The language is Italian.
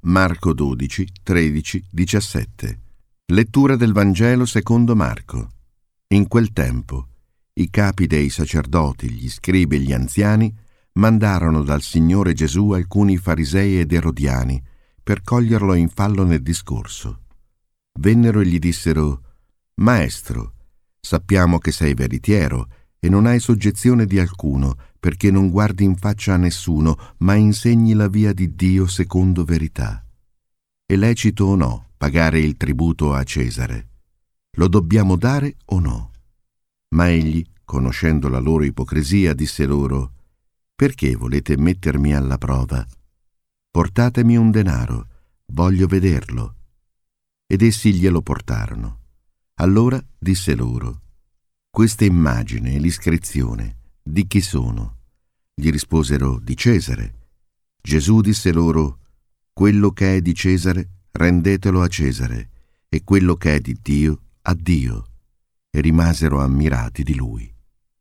Marco 12, 13, 17. Lettura del Vangelo secondo Marco. In quel tempo, i capi dei sacerdoti, gli scribi e gli anziani mandarono dal Signore Gesù alcuni farisei ed erodiani per coglierlo in fallo nel discorso. Vennero e gli dissero: «Maestro, sappiamo che sei veritiero e non hai soggezione di alcuno, perché non guardi in faccia a nessuno, ma insegni la via di Dio secondo verità. È lecito o no pagare il tributo a Cesare? Lo dobbiamo dare o no?» Ma egli, conoscendo la loro ipocrisia, disse loro: «Perché volete mettermi alla prova? Portatemi un denaro, voglio vederlo». Ed essi glielo portarono. Allora disse loro: «Questa immagine e l'iscrizione di chi sono?» Gli risposero: «Di Cesare». Gesù disse loro: «Quello che è di Cesare rendetelo a Cesare, e quello che è di Dio a Dio». E rimasero ammirati di lui.